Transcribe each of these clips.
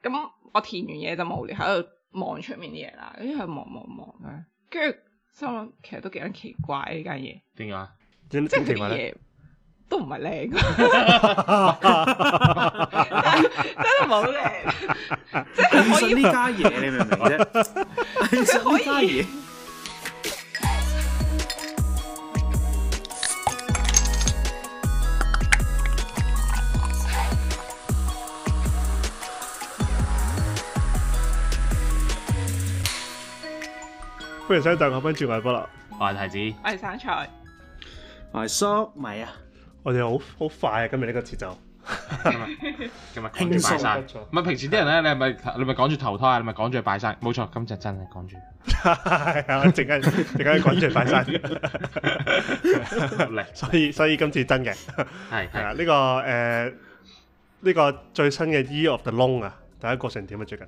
咁我填完嘢就無聊喺度望出面啲嘢啦，跟住佢望咧，跟住心諗其實都幾撚奇怪呢間嘢。 點解？ 即係佢啲嘢都唔係靚，真係冇靚。即係藝術呢家嘢，你明唔明啫？藝術呢家嘢。 歡迎收睇《我賓住外菠蘿》， 我係提子， 我係生菜， 我係粟米啊！ 我哋好快啊！今日呢個節奏， 今日趕住拜山。唔係平時啲人咧，你咪趕住投胎，你咪趕住拜山。冇錯，今日真係趕住。 係啊，陣間趕住拜山。所以今次真嘅係啊！呢個最新嘅 Year of the Long 啊，大家過成點啊？最近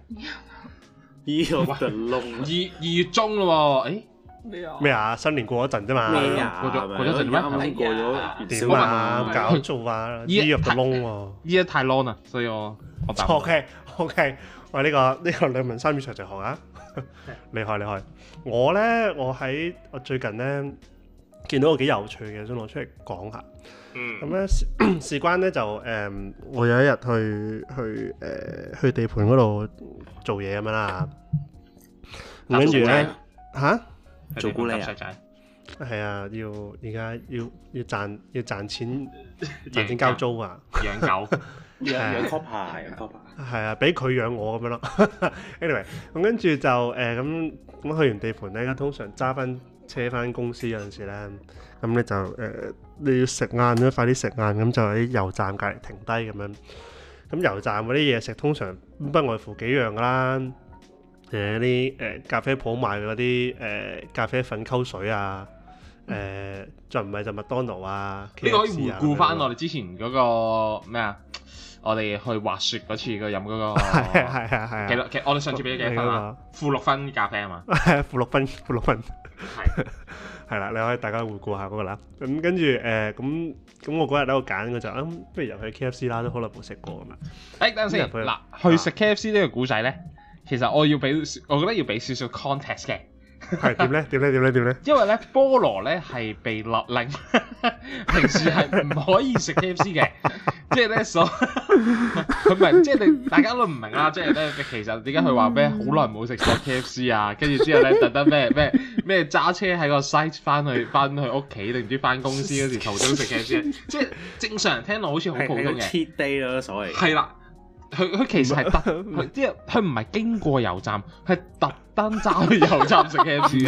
Year of the Long 二月中咯喎， 咩啊？新年過咗陣啫嘛， 咩啊？ 過咗陣咩？ 啱過咗點啊？搞做啊 ！Year of the Long 喎， 依家太 long 啦，所以我答。 OK，喂，呢個兩文三語長就學啊，厲害！我最近咧見到個幾有趣嘅，想攞出嚟講下。咁咧事關咧就我有一日去地盤嗰度做嘢咁樣啦，咁跟住咧嚇做咕喱啊！ 係啊，而家要賺錢交租啊， 養狗養 copper 係啊，俾佢養我咁樣咯。anyway， 咁跟住就咁去完地盤咧，通常揸翻車翻公司有陣時咧，咁咧就你要食晏咁，快啲食晏，咁就喺油站隔離停低咁樣。咁油站嗰啲嘢食通常不外乎幾樣噶啦，啲咖啡鋪賣嗰啲咖啡粉溝水啊，就唔係就麥當勞啊。 呢個可以回顧翻我哋之前嗰個咩啊？我哋去滑雪嗰次個飲嗰個係。 其實我哋上次俾咗幾多分啊？負6分咖啡啊嘛。 負6分。係啦，你可以大家回顧下嗰個啦。咁跟住咁我嗰日喺度揀，我就不如入去 KFC 啦，都好耐冇食過咁嘛。 等陣先，嗱，去食 KFC 呢個古仔咧，其實我覺得要俾少少 context 嘅。 係點咧？ 因為咧，菠蘿咧係被勒令，平時係唔可以食 KFC 嘅，即係咧佢唔係即係你大家都唔明啦，即係咧其實點解佢話咩好耐冇食過 KFC 啊？跟住之後咧特登咩揸車喺個 site 翻去屋企定唔知翻公司嗰時途中食 KFC， 即係正常人聽落好似好普通嘅 cheat day 咯，所謂係啦。佢其實係佢唔係經過油站，係特登揸去油站食 KFC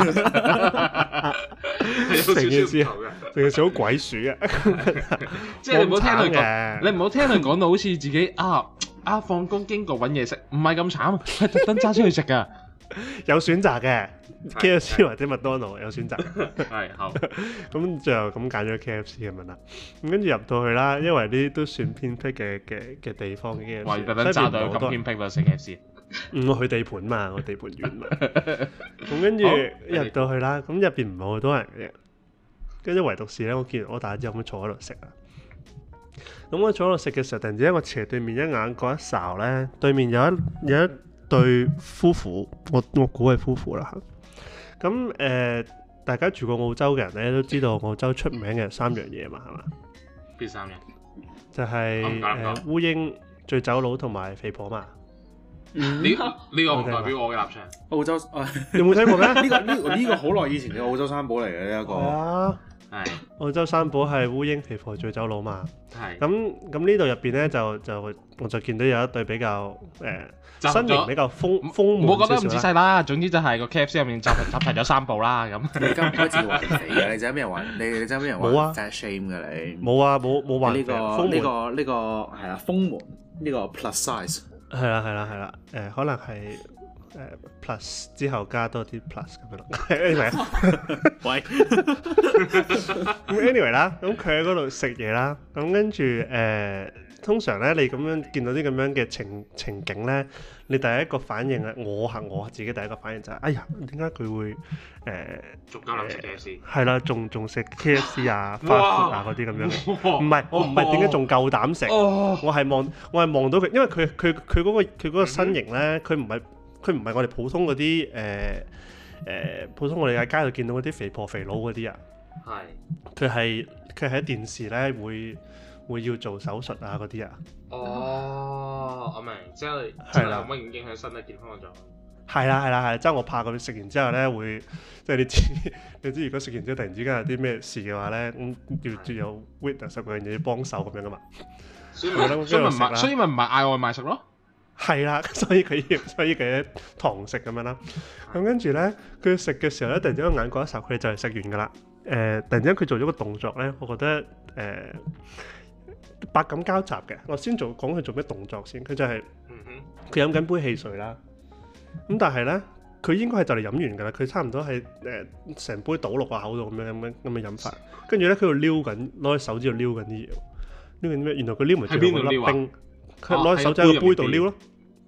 成件事好鬼鼠啊！ 即係你唔好聽佢講，你唔好聽佢講到好似自己放工經過揾嘢食，唔係咁慘，係特登揸出去食噶。 有選擇嘅 KFC 或者麥當勞有選擇。 係好。 咁最後咁揀咗 KFC 咁樣啦。咁跟住入到去啦，因為呢都算偏僻嘅地方嘅 KFC。 哇！特登揸到咁偏僻咯，食 KFC。 我去地盤嘛，我地盤遠嘛。咁跟住入到去啦，咁入邊唔係好多人嘅，跟住唯獨是咧，我見完我大之後咁坐喺度食啊。咁我坐喺度食嘅時候，突然之間我斜對面一眼嗰一睄咧，對面有一對夫婦，我估係夫婦啦。咁大家住過澳洲嘅人咧，都知道澳洲出名嘅3樣嘢嘛，係嘛？ 邊3樣？ 就係烏蠅、醉酒佬同埋肥婆嘛。 呢個唔代表我嘅立場。 澳洲你有冇睇過咩？ 呢個好耐以前嘅澳洲三寶嚟嘅呢一個。 係澳洲三寶係烏蠅、肥婆、醉酒佬嘛。 係。 咁呢度入邊咧我就見到有一對比較身形比較豐滿， 唔好覺得咁仔細啦。總之就係個 KFC 入面集齊咗3寶啦。咁你今開始話肥嘅，你就咩人話？你就咩人話？ 冇啊 fat shame 嘅你。 冇啊，冇話呢個係啦，豐滿呢個 plus size。 係啦，可能係plus 之後加多啲 plus 咁樣咯。anyway， 喂， 咁 anyway 啦，咁佢喺嗰度食嘢啦，咁跟住通常咧，你咁樣見到啲咁樣嘅情景咧，你第一個反應啊，我自己第一個反應就係、哎呀，點解佢會仲加諗食 KFC？ 係啦，仲食 KFC 啊、fast food 啊嗰啲咁樣。唔係，我唔係點解仲夠膽食？我係望到佢，因為佢嗰個身形咧，佢唔係我哋普通嗰啲普通我哋喺街度見到嗰啲肥婆肥佬嗰啲啊。係。佢喺電視咧會要做手術啊嗰啲啊。 哦，我明，即係真係冇乜影響身體健康嘅狀況。係啦，即係我怕佢食完之後咧會，即係你知如果食完之後突然之間有啲咩事嘅話咧，咁要有 witness 嗰樣嘢要幫手咁樣噶嘛。所以咪唔係嗌外賣食咯。係啦，所以佢堂食咁樣啦。咁跟住咧，佢食嘅時候咧，突然之間眼角一睄，佢就係食完噶啦。突然之間佢做咗個動作咧，我覺得百感交集嘅。我先講佢做咩動作先。佢就係佢飲緊杯汽水啦。咁但係咧，佢應該係就嚟飲完㗎啦。佢差唔多係成杯倒落個口度咁樣飲法。跟住咧，佢度撩緊，攞手指度撩緊啲嘢。撩緊啲咩？原來佢撩埋最後嗰粒冰。佢攞手指喺個杯度撩咯。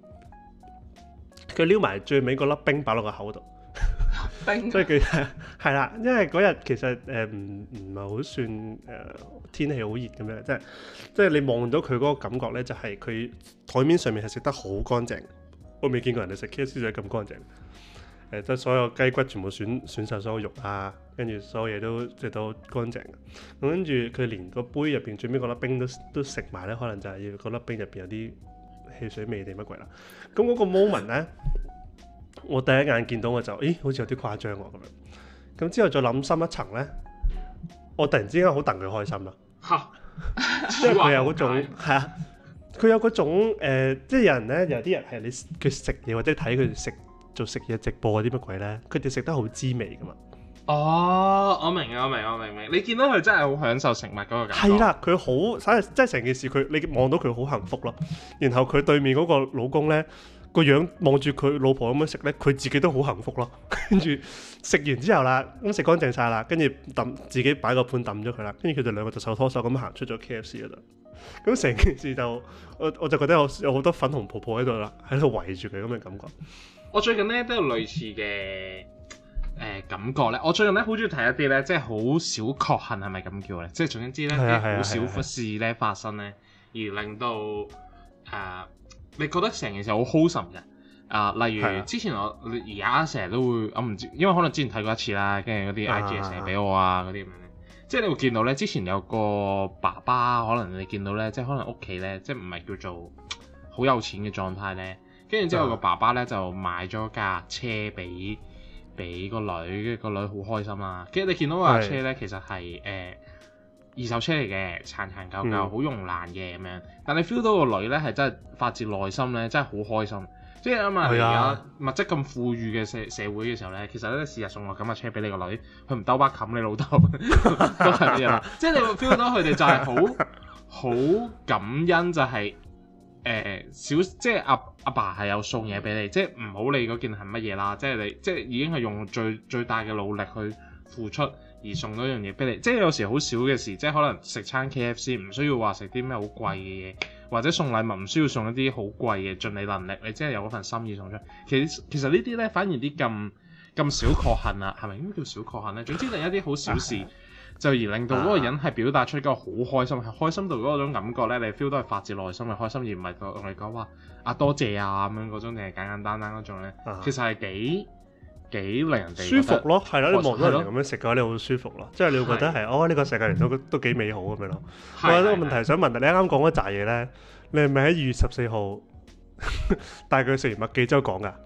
佢撩埋最尾嗰粒冰擺落個口度。所以佢係啦，因為嗰日其實唔係好算天氣好熱咁樣，即係你望到佢嗰個感覺咧，就係佢台面上面係食得好乾淨。我未見過人哋食 KFC 就咁乾淨。即係所有雞骨全部選晒所有肉啊，跟住所有嘢都食到乾淨。咁跟住佢連個杯入邊最尾嗰粒冰都食埋咧，可能就係要嗰粒冰入邊有啲汽水味定乜鬼啦。咁嗰個 moment 咧。我第一眼見到我就，好似有啲誇張喎咁樣。咁之後再諗深一層咧，我突然之間好戥佢開心啦。因為佢有嗰種係啊，佢有嗰種即係有人咧，有啲人係佢食嘢或者睇佢做食嘢直播嗰啲乜鬼咧，佢哋食得好滋味噶嘛。 哦，我明，你見到佢真係好享受食物嗰個感覺。 係啦，佢好，即係成件事你望到佢好幸福咯。然後佢對面嗰個老公咧。個樣望住佢老婆咁樣食咧，佢自己都好幸福咯。跟住食完之後啦，咁食乾淨晒啦，跟住自己擺個盤抌咗佢啦，跟住佢哋兩個就手拖手咁行出咗 KFC 嗰度。咁成件事就我就覺得有好多粉紅泡泡喺度啦，喺度圍住佢咁嘅感覺。 我最近咧都有類似嘅感覺咧。我最近咧好中意睇一啲咧，即係好少確幸係咪咁叫咧？即係總之咧啲好小事咧發生咧，而令到你覺得成件事好 wholesome 嘅，例如之前我而家成日都會，我唔知，因為可能之前睇過一次啦，跟住嗰啲 IG 成日俾我啊嗰啲咁樣咧，即係你會見到咧，之前有個爸爸，可能你見到咧，即係可能屋企咧，即係唔係叫做好有錢嘅狀態咧，跟住之後個爸爸咧就買咗架車俾個女，跟住個女好開心啦，跟住你見到架車咧，其實係二手車嚟嘅，殘舊舊，好用爛嘅咁樣。但你 feel 到個女咧係真係發自內心咧，真係好開心。即係諗下而家物質咁富裕嘅社會嘅時候咧，其實咧事實送落咁嘅車俾你個女，佢唔兜巴冚你老豆都係乜嘢啦。即係你會 feel 到佢哋就係好感恩，就係即係阿爸係有送嘢俾你，即係唔好理嗰件係乜嘢啦。即係你即係已經係用最大嘅努力去付出。而送到一樣嘢俾你，即係有時好少嘅事，即係可能食餐 KFC 唔需要話食啲咩好貴嘅嘢，或者送禮物唔需要送一啲好貴嘅，盡你能力，你即係有嗰份心意送出。其實呢啲咧，反而啲咁少確幸啊，係咪應該叫少確幸咧？總之另一啲好小事，就而令到嗰個人係表達出一個好開心，係開心到嗰種感覺咧，你 feel 到係發自內心嘅開心，而唔係同你講話多謝啊咁樣嗰種，定係簡簡單單嗰種咧。其實係幾令人哋舒服咯，係咯，你望到人哋咁樣食嘅話，你好舒服咯，即係你會覺得係呢個世界人都幾美好咁樣咯。我有個問題想問你啱啱講嗰扎嘢咧，你係咪喺2月14號帶佢食完麥記州講㗎？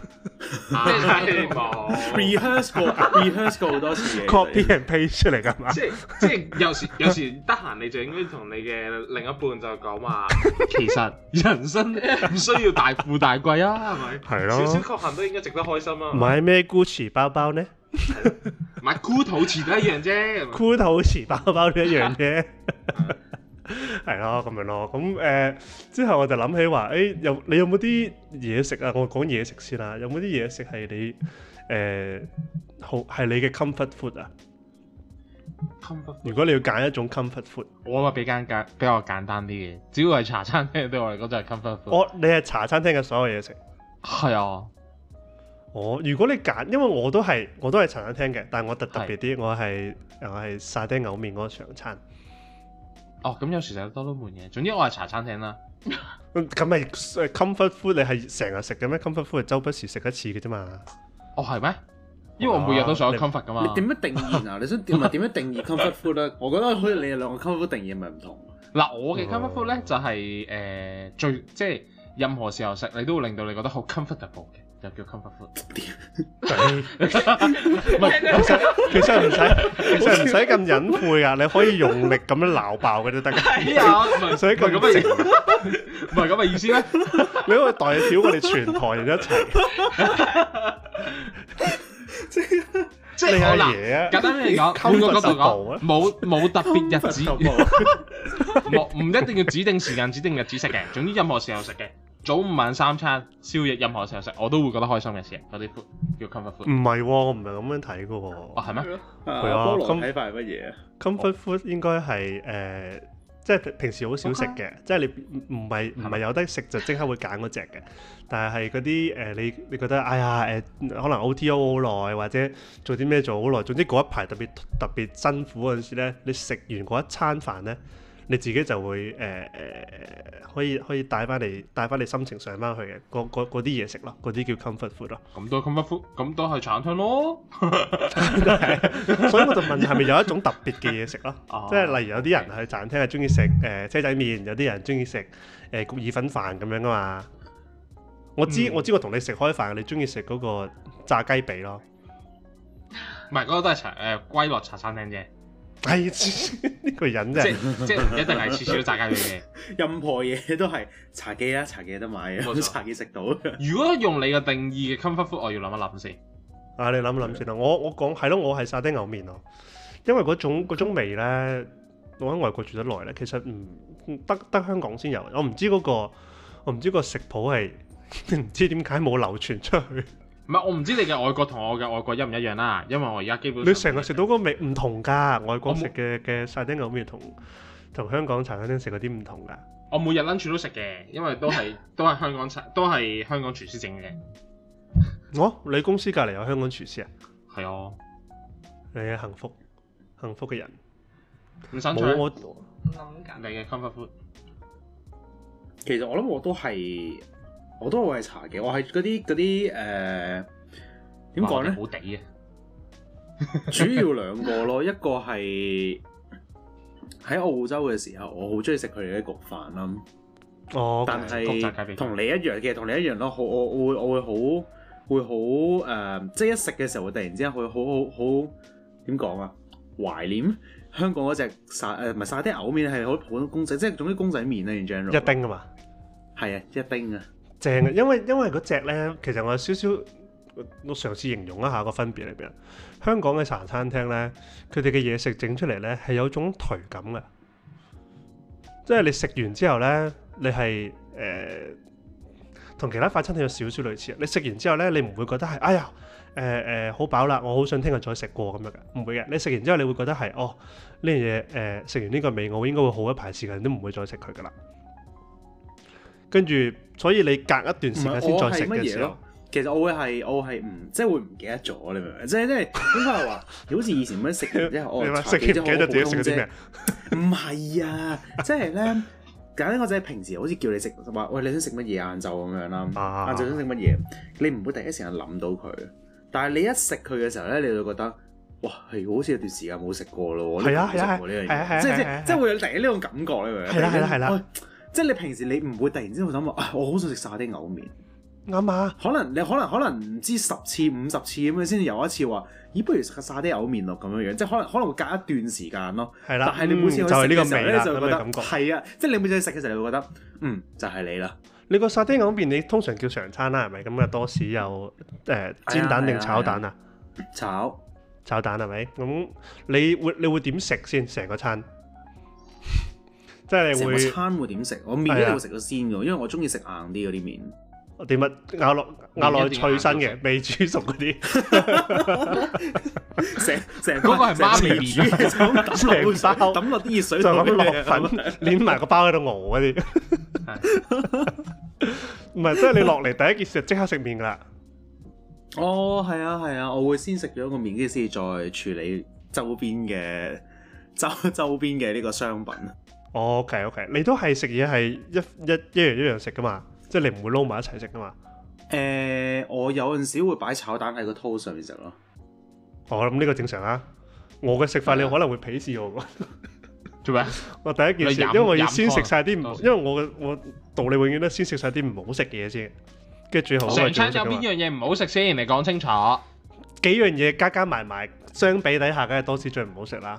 rehearse 過好多次嘅 copy and paste 出嚟㗎嘛？ 即係有時得閒你就應該同你嘅另一半就講話，其實人生唔需要大富大貴啊，係咪？係咯，少少確幸都應該值得開心啊！ 買咩 Gucci 包包呢？ 買箍肚臍都一樣啫， 箍肚臍包包都一樣啫。係咯，咁樣咯，咁之後我就諗起話，你有冇啲嘢食啊？我講嘢食先啦，有冇啲嘢食係你係你嘅 comfort food 啊？ comfort food 如果你要揀一種 comfort food， 我話比較簡單啲嘅，只要係茶餐廳對我嚟講就係 comfort food。 你係茶餐廳嘅所有嘢食。 係啊， 如果你揀，因為我都係茶餐廳嘅，但係我特別啲，我係沙爹牛麵嗰個常餐。 哦，咁有時食多都悶嘅。總之我係茶餐廳啦。 咁咪 comfort food 你係成日食嘅咩？comfort food 係周不時食一次嘅啫嘛。 哦，係咩？因為我每日都想有 comfort 噶嘛。 你點樣定義啊？你想點樣定義 comfort food 咧？我覺得好似你哋兩個 comfort food 定義咪唔同。 嗱，我嘅 comfort food 咧就係最即係任何時候食你都會令到你覺得好 comfortable 嘅，就叫 comfort food。 唔係，其實唔使咁隱晦噶，你可以用力咁樣鬧爆嘅都得。 係啊，唔使咁嘅意思，唔係咁嘅意思咩？ 你可以代表我哋全台人一齊。 即係我嗱，簡單啲嚟講，換個角度講，冇特別日子，唔一定要指定時間、指定日子食嘅。總之任何時候食嘅，早午晚三餐、宵夜任何時候食，我都會覺得開心嘅事。嗰啲 food 叫 comfort food。 唔係喎，我唔係咁樣睇嘅喎。 哦，係咩？ 係啊。 菠蘿睇法係乜嘢啊 ？comfort food 應該係即係平時好少食嘅，即係你唔係有得食就即刻會揀嗰隻嘅。但係嗰啲你覺得哎呀可能 OTO 好耐，或者做啲咩做好耐，總之嗰一排特別辛苦嗰陣時咧，你食完嗰一餐飯咧，你自己就會可以帶翻你心情上翻去嘅嗰啲嘢食咯，嗰啲叫 comfort food 咯。 咁都 comfort food，咁都係茶餐廳咯。 所以我就問係咪有一種特別嘅嘢食咯？即係例如有啲人去茶餐廳係中意食車仔麵，有啲人中意食焗意粉飯咁樣噶嘛。我知我同你食開飯，你中意食嗰個炸雞髀咯。 唔係嗰個都係歸落茶餐廳啫。 係呢個人啫， 即係唔一定係次次都炸雞髀嘅。 任何嘢都係茶記啊，茶記有得買嘅，茶記食到。 如果用你嘅定義嘅 comfort food，我要諗一諗先。 你諗一諗先啦。我講係咯，我係沙爹牛麵咯，因為嗰種味咧，我喺外國住得耐咧，其實唔得香港先有。我唔知個食譜係。唔知點解冇流傳出去。 唔係，我唔知你嘅外國同我嘅外國一唔一樣啦。因為我而家基本上你成日食到個味唔同㗎，外國食嘅沙爹牛麵同香港茶餐廳食嗰啲唔同㗎。 我每日 lunch 都食嘅，因為都係香港廚師整嘅。 你公司隔離有香港廚師啊？ 係啊， 你係幸福嘅人。 唔生菜。 諗緊你嘅 comfort food。 其實我諗我都會係茶嘅，我係嗰啲點講咧？ 好地嘅， 主要兩個咯，一個係喺澳洲嘅時候，我好中意食佢哋嘅焗飯啦。但係同你一樣嘅，同你一樣咯。我會好即係一食嘅時候會突然之間會好點講啊？懷念香港嗰隻唔係沙爹牛麵，係好普通公仔，即係總之公仔麵啦。in general 一丁㗎嘛？ 係啊，一丁啊！ 正嘅，因為嗰隻咧，其實我有少少，我嘗試形容一下個分別裏邊。香港嘅茶餐廳咧，佢哋嘅嘢食整出嚟咧係有種頹感嘅，即係你食完之後咧，你係同其他快餐廳有少少類似。你食完之後咧，你唔會覺得係哎呀好飽啦，我好想聽日再食過咁樣嘅，唔會嘅。你食完之後，你會覺得係呢樣嘢食完呢個味，我應該會好一排時間都唔會再食佢噶啦。跟住，所以你隔一段時間先再食嘅時候， 其實我係即係會唔記得咗，你明唔明？即係點解話好似以前咁樣食完之後， 食唔記得自己食咗啲咩？ 唔係啊，即係咧簡單，我就係平時好似叫你食話，喂，你想食乜嘢晏晝咁樣啦，晏晝想食乜嘢，你唔會第一時間諗到佢，但係你一食佢嘅時候咧，你就覺得哇，係好似有段時間冇食過咯， 係啊， 即係會有突然呢種感覺咧， 係啦。 即係你平時你唔會突然之間會諗話，我好想食沙爹牛麵。 啱啊！ 可能唔知10次50次咁樣先至有一次話，咦，不如食個沙爹牛麵咯咁樣樣，即係可能會隔一段時間咯。係啦，但係你每次去食嘅時候咧，就覺得係啊，即係你每次去食嘅時候，你會覺得就係你啦。你個沙爹牛麵你通常叫常餐啦，係咪？咁啊多士有煎蛋定炒蛋啊？炒蛋係咪？咁你會點食先成個餐？即係你會成個餐會點食？我麵一定會食咗先嘅，因為我中意食硬啲嗰啲麵。 點乜咬落脆身嘅，未煮熟嗰啲， 成嗰個係媽咪麵， 成包抌落啲熱水就咁落粉，攣埋個包喺度熬嗰啲。唔係，即係你落嚟第一件事就即刻食麵㗎啦。 哦，係啊，我會先食咗個麵，跟住先再處理周邊嘅呢個商品。 OK， 你都係食嘢係一樣食㗎嘛？即係你唔會撈埋一齊食㗎嘛？ 我有陣時會擺炒蛋喺個 toast 上面食咯。 哦，咁呢個正常啊。我嘅食法你可能會鄙視我㗎。 做咩？ 我第一件事，因為我要先食晒啲唔，因為我道理永遠都先食晒啲唔好食嘅嘢先，跟住最好。 成餐有邊樣嘢唔好食先？你講清楚。 幾樣嘢加埋，相比底下，梗係多士最唔好食啦。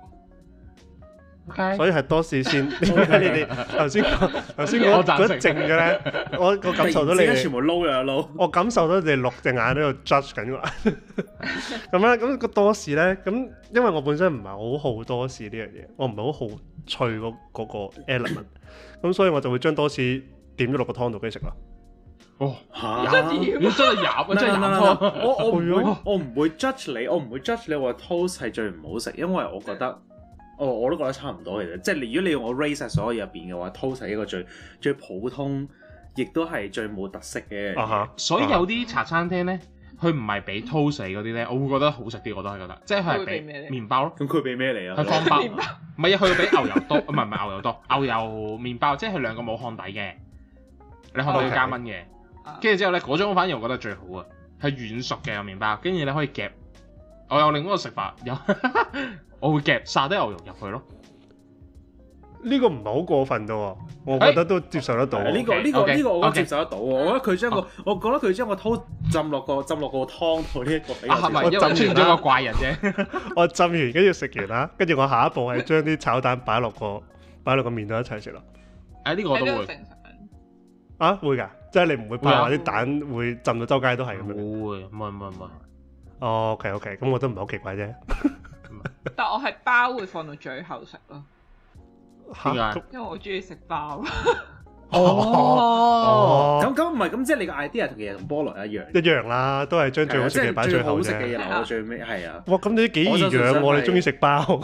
Okay. 所以係多士先。點解你哋頭先嗰一靜嘅咧？我感受到你哋全部撈又撈。我感受到你哋6隻眼喺度 judge 緊㗎。咁咧，咁個多士咧，咁因為我本身唔係好好多士呢樣嘢，我唔係好好脆嗰個 element， 咁所以我就會將多士點咗落個湯度跟住食咯。 哦嚇！ 真係飲，真係飲。 我唔會 judge 你，我唔會 judge 你話 toast 係最唔好食，因為我覺得。我都覺得差唔多嘅啫，即係如果你用我 raise 晒所有入邊嘅話 toast 係一個最普通，亦都係最冇特色嘅。 所以有啲茶餐廳咧，佢唔係俾 toast 嗰啲咧，我會覺得好食啲，我都係覺得，即係佢係俾麵包咯。 咁佢俾咩嚟啊？ 佢方包，唔係啊，佢要俾牛油多，唔係牛油多，牛油麵包，即係佢兩個冇烘底嘅，你烘底要加蚊嘅，跟住之後咧嗰種反而我覺得最好啊，係軟熟嘅麵包，跟住你可以夾。我有另一個食法，我會夾沙爹牛肉入去咯。 呢個唔係好過分嘅喎，我覺得都接受得到。 呢個我接受得到喎。我覺得佢將個湯浸落個湯度呢一個比較。 係咪因為出咗個怪人啫？ 我浸完跟住食完啦，跟住我下一步係將啲炒蛋擺落個麵度一齊食咯。 呢個我都會。 啊，會㗎，即係你唔會怕話啲蛋會浸到周街都係咁樣。 會，唔係。 OK，咁我都唔係好奇怪啫。 但我係包會放到最後食咯。 點解？ 因為我中意食包。 咁唔係咁，即係你個 idea 其實同菠蘿一樣啦，都係將最好食嘅擺最後啫。 最好食嘅嘢留到最尾，係啊。哇， 咁你幾易養喎？你中意食包？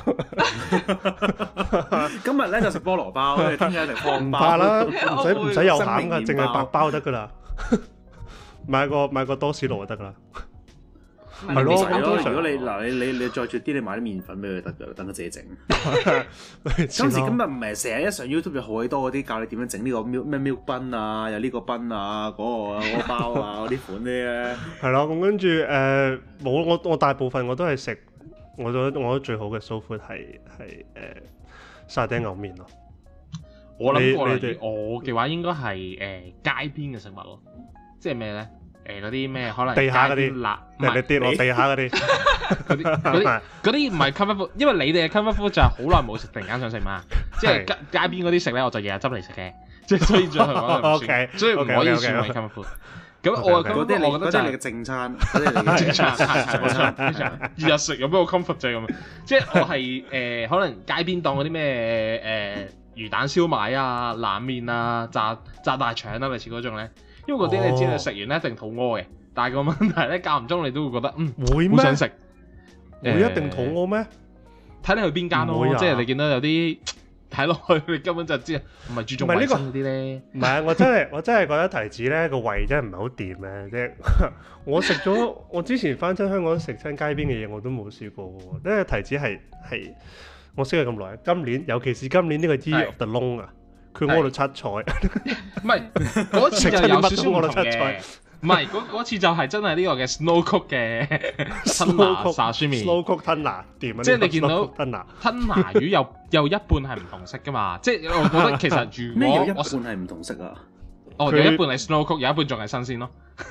今日咧就食菠蘿包，聽日食湯包。唔怕啦，唔使有餡㗎，淨係白包得㗎啦。買個多士爐就得㗎啦。係咯，如果你再絕啲，你買啲麵粉俾佢得㗎，等佢自己整。今時今日唔係成日一上 YouTube 有好多嗰啲教你點樣整呢個咩 milk bun 啊，有呢個 bun 啊，嗰個包啊，嗰啲款啲咧。係咯，咁跟住冇我大部分我都係食，我覺得最好嘅 soul food 係沙爹牛麵咯。 我諗過嚟，我嘅話應該係街邊嘅食物咯，即係咩咧？嗰啲咩可能地下嗰啲辣，你跌落地下嗰啲， 嗰啲唔係 comfort food，因為你哋嘅 comfort food 就係好耐冇食，突然間想食嘛。即係街邊嗰啲食咧，我就日日執嚟食嘅，即係所以最後講就唔算，所以唔可以算為 comfort food。咁我嗰啲我覺得就係你嘅正餐，正餐，日日食有咩好 comfort 啫咁。即係我係可能街邊檔嗰啲咩魚蛋燒賣啊、冷麵啊、炸大腸啊，類似嗰種咧。因為嗰啲你知道食完咧一定肚屙嘅，但係個問題咧間唔中你都會覺得會好想食。會一定肚屙咩？睇你去邊間咯，即係你見到有啲睇落去你根本就知唔係注重衞生嗰啲咧。唔係啊，我真係覺得提子咧個胃真係唔係好掂嘅，即係我食咗我之前翻親香港食親街邊嘅嘢我都冇試過喎，因為提子係我識咗咁耐，今年尤其是今年呢個 Year of the Long啊。佢屙到七彩，唔係嗰次就有少少唔同嘅，唔係嗰次就係真係呢個嘅 Slow Cook 嘅吞拿沙書麵 ，Slow Cook 吞拿掂啊！即係你見到吞拿魚有一半係唔同色噶嘛，即係我覺得其實如果有一半係唔同色啊，有一半係 Slow Cook， 有一半仲係新鮮咯。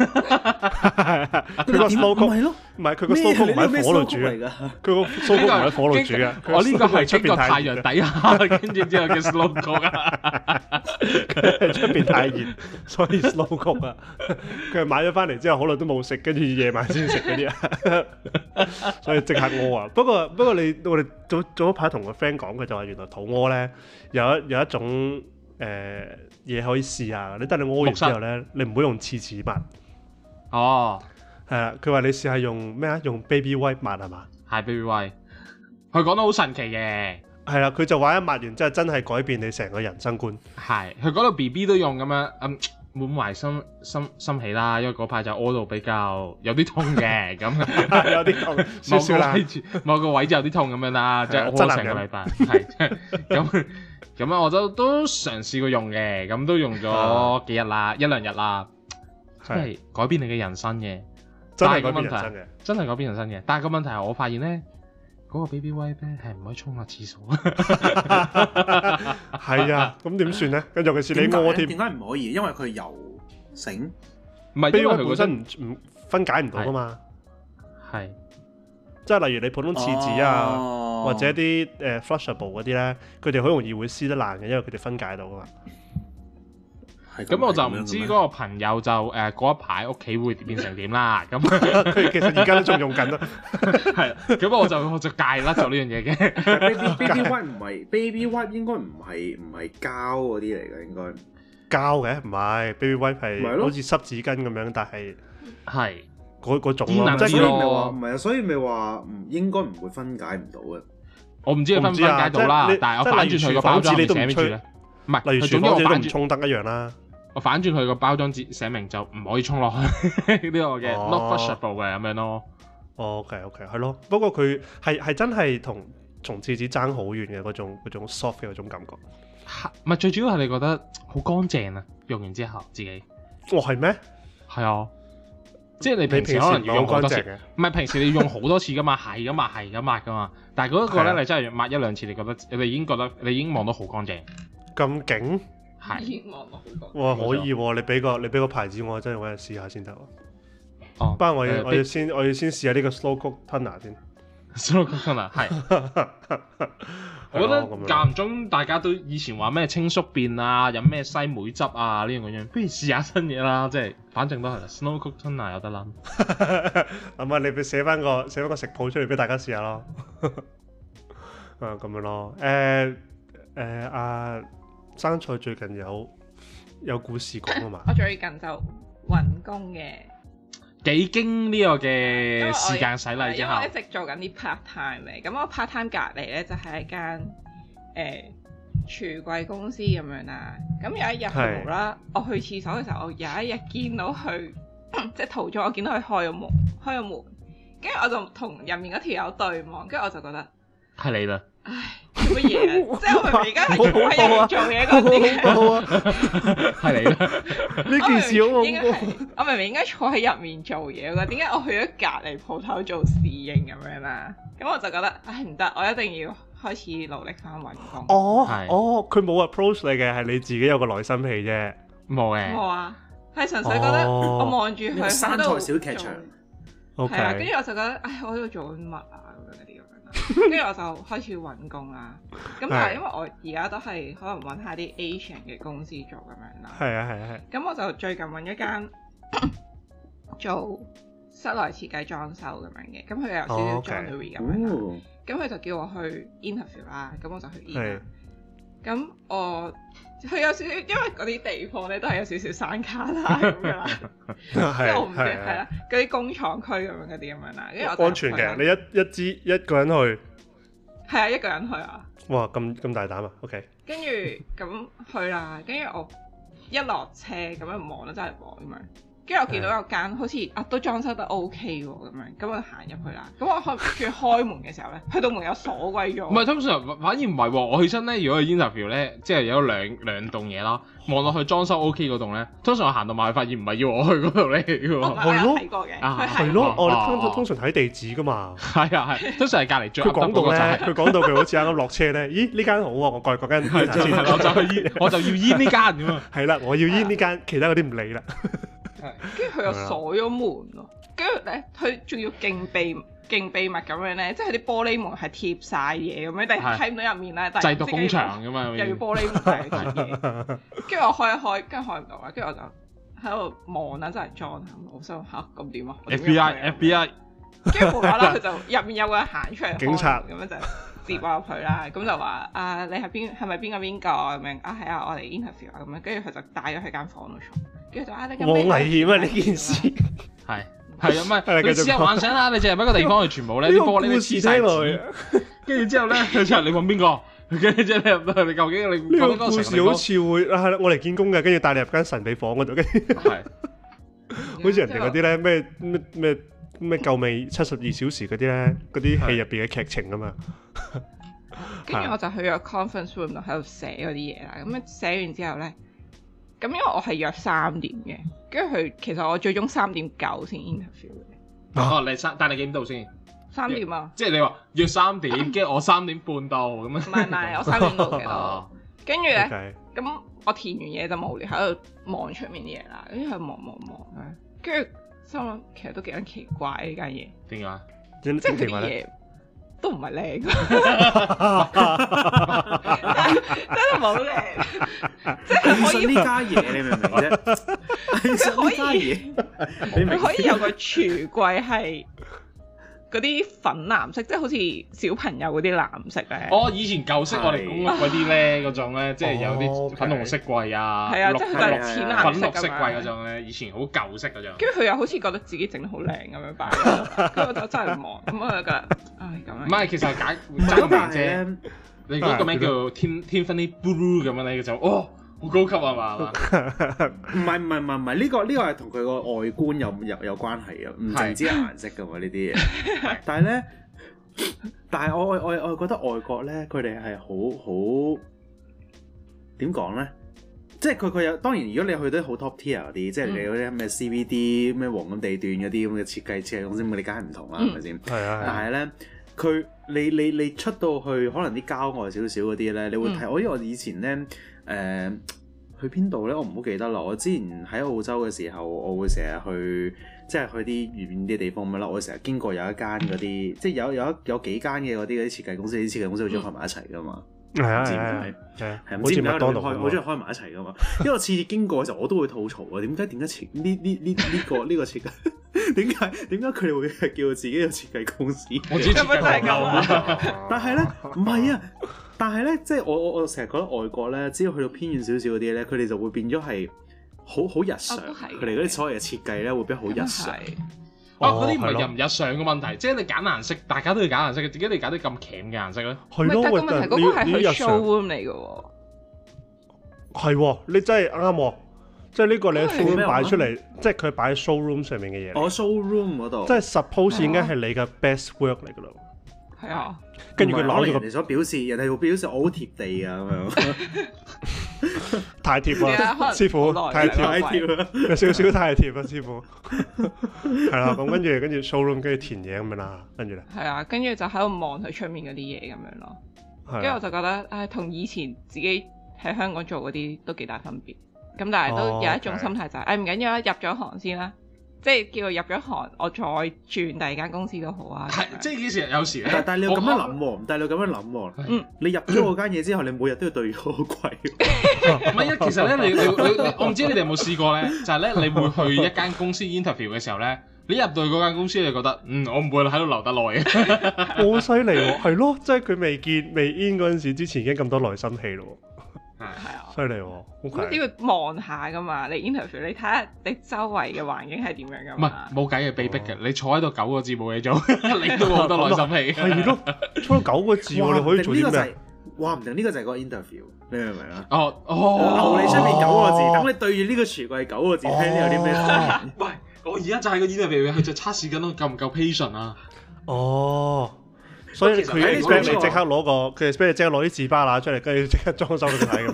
佢個 slow cook 唔係佢個 slow cook 唔喺火度煮嚟㗎，佢個 slow cook 唔喺火度煮嘅。我呢個係經過太陽底下，跟住之後嘅 slow cook 啊。出邊太熱，所以 slow cook 啊。佢係買咗翻嚟之後，好耐都冇食，跟住夜晚先食嗰啲啊，所以即刻屙啊。不過我哋早一排同個 friend 講，佢就話原來肚屙咧有一種嘢可以試下。你等你屙完之後咧，你唔好用廁紙抹。 哦， 係啦，佢話你試下用咩啊？用 baby wipe 抹係嘛？ 係 baby wipe。佢講得好神奇嘅。 係啦，佢就話一抹完之後真係改變你成個人生觀。 係，佢講到 BB 都用咁樣，滿懷心喜啦，因為嗰排就屙到比較有啲痛嘅，咁有啲痛，少少啦， 某個位就有啲痛咁樣啦，即係屙成個禮拜，係咁我都嘗試過用嘅，咁都用咗幾日啦，一兩日啦，即係改變你嘅人生嘅， 真係改變人生嘅， 真係改變人生嘅。但係個問題係我發現咧，嗰個 baby wipe 咧係唔可以沖下廁所。 係啊，咁點算咧？尤其是你屙添， 點解唔可以？因為佢油性， 唔係因為佢本身唔分解唔到噶嘛。係，即係例如你普通廁紙啊，或者啲flushable 嗰啲咧，佢哋好容易會撕得爛嘅，因為佢哋分解到噶嘛。 咁我就唔知嗰個朋友就嗰一排屋企會變成點啦。咁佢其實而家都仲用緊咯。 係，咁我就戒甩咗呢樣嘢嘅。 baby wipe 唔係 baby wipe 應該唔係膠嗰啲嚟嘅，應該膠嘅唔係 baby wipe 係好似濕紙巾咁樣，但係嗰種咯。 即係所以咪話唔係啊，所以咪話唔應該唔會分解唔到嘅。 我唔知佢分唔分解到啦，但係我反轉佢個包裝紙寫咩住咧？唔係， 例如廚房紙都唔沖得一樣啦。 我反轉佢個包裝紙寫明就唔可以沖落去呢個嘅 not flushable 嘅咁樣咯。 OK，係咯。不過佢係真係同廁紙爭好遠嘅嗰種 soft 嘅嗰種感覺。 唔係，最主要係你覺得好乾淨啊，用完之後自己。 係咩？係啊，即係你平時可能要用好多次嘅。 唔係平時你用好多次噶嘛，係咁抹噶嘛。但係嗰個咧，你真係抹一兩次，你已經望到好乾淨。 咁勁？ 係。 哇，可以喎！你俾個牌子我，真係揾日試下先得喎。 哦。 不過我要先試下呢個 slow cook tuner 先。 slow cook tuner 係。我覺得間唔中大家都以前話咩青宿便啊，飲咩西梅汁啊呢樣嗰樣，不如試下新嘢啦，即係反正都係 slow cook tuner 有得諗。 咁啊，你寫翻個食譜出嚟俾大家試下咯。咁樣咯。生菜最近有故事講啊嘛。 我最近就揾工嘅， 幾經呢個嘅時間洗禮之後， 因為我一直做緊啲 part time 嘅，咁我 part time 隔離咧就係一間櫥櫃公司咁樣啦。咁有一日無啦，我去廁所嘅時候，我有一日見到佢，即係途中我見到佢開咗門，跟住我就同入面嗰條友對望，跟住我就覺得係你啦。 唉，做乜嘢啊？即係我明明而家係坐喺入面做嘢嗰啲， 係你啦。 呢件事好恐怖。 我明明應該坐喺入面做嘢㗎，點解我去咗隔離鋪頭做侍應咁樣啦？咁我就覺得，唉唔得，我一定要開始努力翻揾工。 佢冇 approach 你嘅，係你自己有個內心戲啫。 冇嘅。 冇啊，係純粹覺得我望住佢生菜小劇場。 係啊，跟住我就覺得，唉，我喺度做緊乜啊？咁樣嗰啲。跟住我就開始揾工啦，咁但係因為我而家都係可能揾下啲 Asian 嘅公司做咁樣啦。係啊。 咁我就最近揾一間做室內設計裝修咁樣嘅，咁佢有少少 joinery 咁樣啦。咁佢就叫我去 interview 啦，咁我就去 interview。咁佢有少少，因為嗰啲地方咧都係有少少山卡啦咁樣啦，即係我唔知係啦，嗰啲工廠區咁樣嗰啲咁樣啦，跟住我安全嘅，你一個人去， 係啊，一個人去啊， 哇咁大膽啊 ，OK， 跟住咁去啦，跟住我一落車咁樣望啦，真係望咁樣。跟住我見到有間好似都裝修得 OK 喎，咁樣，咁我行入去啦。咁我開門嘅時候咧，去到門有鎖鬼咗。 唔係，通常反而唔係喎。我起身咧，如果去 interview 咧，即係有兩棟嘢啦，望落去裝修 OK 嗰棟咧，通常我行到埋去發現唔係要我去嗰度嚟嘅喎。 我有睇過嘅， 係咯，我哋通常睇地址噶嘛。 係啊係，通常係隔離最。 佢講到咧，佢講到佢好似啱啱落車咧，咦呢間好啊，我過去嗰間我就要醫呢間咁啊。 係啦，我要醫呢間，其他嗰啲唔理啦。 跟住佢又鎖咗門咯，跟住咧佢仲要勁秘密咁樣咧，即係啲玻璃門係貼晒嘢咁樣，但係睇唔到入面咧。 製毒工場㗎嘛， 又要玻璃門睇嘢。跟住我開一開，跟住開唔到啦，跟住我就喺度望啦，真係裝下，我心嚇咁點啊 ？FBI， 跟住無啦啦佢就入面有個人行出嚟， 警察咁樣就接我入去啦，咁就話啊，你係咪邊個咁樣啊？係啊，我嚟 interview 啊咁樣，跟住佢就帶咗去間房度坐，跟住就你咁好危險啊！呢件事係啊，唔係你試下幻想下，你淨係喺個地方，全部咧啲玻璃都黐晒紙，跟住之後咧，佢就你問邊個？跟住之後你入到，你究竟你呢個故事好似會係啦，我嚟見工嘅，跟住帶你入間神秘房嗰度，跟住係好似人哋嗰啲咧咩救命72小時嗰啲咧，嗰啲戲入邊嘅劇情啊嘛。 跟住我就去咗 conference room 度喺度寫嗰啲嘢啦。咁樣寫完之後咧，咁因為我係約3點嘅，跟住佢其實我最終3點9先 interview 嘅。 哦，但你幾點到先 ？3點啊！ 即係你話約3點，跟住我3點半到咁樣。 唔係，我3點到嘅都。跟住咧，咁我填完嘢就無聊喺度望出面啲嘢啦。跟住佢望咧，跟住心諗其實都幾奇怪呢間嘢。 點解？ 即係佢啲嘢都唔係靚，真係冇靚。即係可以呢家嘢，你明唔明啫？ 可以，你可以有個櫥櫃係嗰啲粉藍色，即係好似小朋友嗰啲藍色咧。 哦，以前舊式我哋公屋嗰啲咧，嗰種咧，即係有啲粉紅色櫃啊， 係啊，即係就係淺藍色粉綠色櫃嗰種咧，以前好舊式嗰種。 跟住佢又好似覺得自己整得好靚咁樣擺，跟住我就真係望，咁我就覺得，唉咁樣。 唔係，其實係解爭名啫。你嗰個名叫 Tiffany Blue 咁樣咧，就好高級啊嘛。 唔係，呢個係同佢個外觀有關係啊，唔淨止顏色噶喎呢啲嘢。但係我覺得外國咧，佢哋係好點講咧？即係佢有當然，如果你去到好 top tier 嗰啲，即係你嗰啲咩 CVD 咩黃金地段嗰啲咁嘅設計公司，咁你梗係唔同啦，係咪先？係啊。但係咧，佢你出到去可能啲郊外少少嗰啲咧，你會睇。因為我以前咧去邊度咧？我唔好記得啦。我之前喺澳洲嘅時候，我會成日去，即係去啲遠啲地方咁啦。我成日經過有一間嗰啲，即係有幾間嘅嗰啲設計公司，啲設計公司好中意開埋一齊噶嘛。係啊，係唔知點解佢好中意開埋一齊噶嘛？因為我次次經過嘅時候，我都會吐槽啊！點解呢個設計？點解佢哋會叫自己有設計公司？ 我知設計咁但係咧，唔係啊！但係咧，即係我成日覺得外國咧，只要去到偏遠少少嗰啲咧，佢哋就會變咗係好日常。佢哋嗰啲所謂嘅設計咧，會變好日常。 嗰啲唔係日唔日常嘅問題，即係你揀顏色，大家都要揀顏色嘅，點解你揀啲咁鉗嘅顏色咧？ 係咯， 但係個問題，嗰個係去 showroom 嚟嘅喎。 係喎，你真係啱喎，即係呢個你喺 showroom 擺出嚟，即係佢擺喺 showroom 上面嘅嘢。 showroom 嗰度， 即係 suppose 應該係你嘅 best work 嚟㗎咯。 係啊， 跟住佢攞住人哋所表示，人哋會表示我好貼地啊咁樣。 太貼啦，師傅太貼啦，有少少太貼啦，師傅。係啦，咁跟住 showroom 跟住填嘢咁樣啦，跟住咧。 係啊，跟住就喺度望佢出面嗰啲嘢咁樣咯。跟住我就覺得，唉，同以前自己喺香港做嗰啲都幾大分別。咁但係都有一種心態就係，唔緊要啦，入咗行先啦。即係叫佢入咗行，我再轉第二間公司都好啊。 係，即係幾時有時咧？ 但係你要咁樣諗喎，但係你要咁樣諗喎。你入咗嗰間嘢之後，你每日都要對好貴。 唔係啊，其實咧，你我唔知你哋有冇試過咧，就係咧，你會去一間公司 interview 嘅時候咧，你入到去嗰間公司，你就覺得我唔會喺度留得耐嘅。 好犀利喎，係咯，即係佢未 in 嗰陣時之前已經咁多內心戲咯。 係啊， 犀利喎！ 咁都要望下噶嘛，你 interview 你睇下你周圍嘅環境係點樣噶嘛。 唔係冇計嘅，被逼嘅。你坐喺度9個字冇嘢做，你都冇好多內心戲。 係咯，坐到9個字喎，你可以做啲咩？ 話唔定呢個就係個 interview，你明唔明啊？ 留你出面9個字，等你對住呢個櫥櫃9個字，睇你有啲咩反應。 喂，我而家就係個 interview，佢就測試緊我夠唔夠 patient 啊。 所以佢 expect 你即刻攞佢 expect 你即刻攞啲紙巴拿出嚟，跟住即刻裝修俾佢睇咁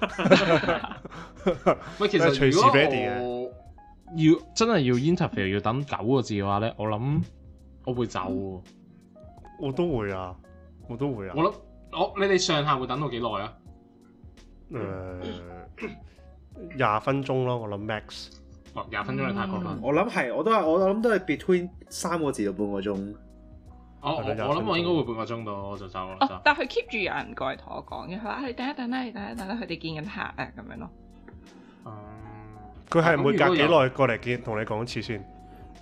樣。 喂，其實隨時 ready 嘅。要真係要 interview 要等9個字嘅話咧，我諗我會走。 我都會啊。 我諗你哋上下會等到幾耐啊 ？20分鐘咯，我諗 max。 20分鐘你太過分。 我諗都係 between 3個字到半個鐘。 我諗我應該會半個鐘到，我就走啦。 但係佢 keep 住有人過嚟同我講嘅，佢話你等一等啦，佢哋見緊客啊咁樣咯。 佢係每隔幾耐過嚟同你講一次先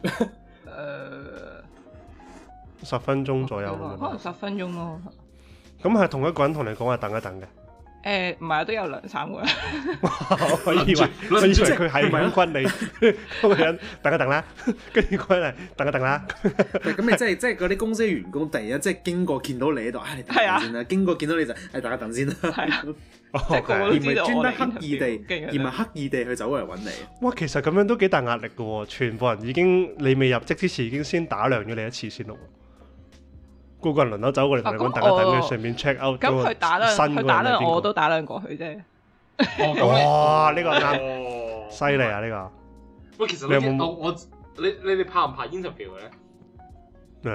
？10分鐘左右咁樣。 可能10分鐘咯。 咁係同一個人同你講話等一等嘅。 唔係，都有2-3個人。 我以為佢係咁困你，嗰個人等一等啦，跟住嗰個人等一等啦。 咁你即係嗰啲公司員工，突然間即係經過見到你喺度，你等陣先啦。經過見到你就等一等先啦。係啊，即係個個都知道我哋。而唔係專登刻意地去走過嚟揾你。 哇，其實咁樣都幾大壓力㗎喎！全部人已經你未入職之前已經先打量咗你一次先咯。個個人輪流走過嚟同你講等一等嘅，順便 check out。 咁佢打量我都打量過佢啫。 哇！呢個啱，犀利啊！呢個。 喂，其實你哋怕唔怕 interview 嘅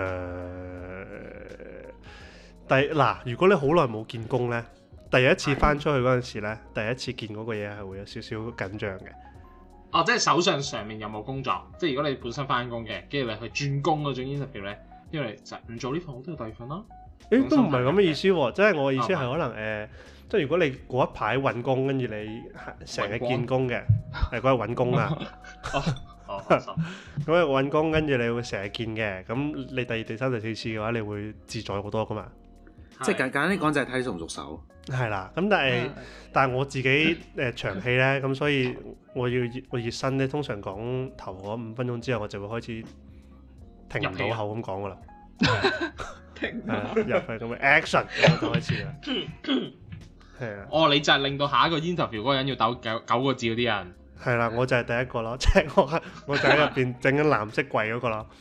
咧？如果你好耐冇見工咧，第一次翻出去嗰陣時咧，第一次見嗰個嘢係會有少少緊張嘅。 哦，即係手上面有冇工作？即係如果你本身翻工嘅，跟住你去轉工嗰種 interview 咧。因為就唔做呢份，我都有第二份啦。 都唔係咁嘅意思喎，即係我嘅意思係可能即係如果你嗰一排揾工，跟住你成日見工嘅，係嗰日揾工啊。咁你揾工，跟住你會成日見嘅，咁你第二、第三、第四次嘅話，你會自在好多噶嘛。 即係簡單啲講，就係睇熟唔熟手。 係啦，咁但係我自己長氣咧，咁所以我熱身咧，通常講頭嗰5分鐘之後，我就會開始。停唔到口咁講噶啦， 停入去咁嘅 action 就開始啦。係啊， 你就係令到下一個 interview 嗰個人要抖9個字嗰啲人。 係啦，我就係第一個咯，即係我就喺入邊整緊藍色櫃嗰個咯。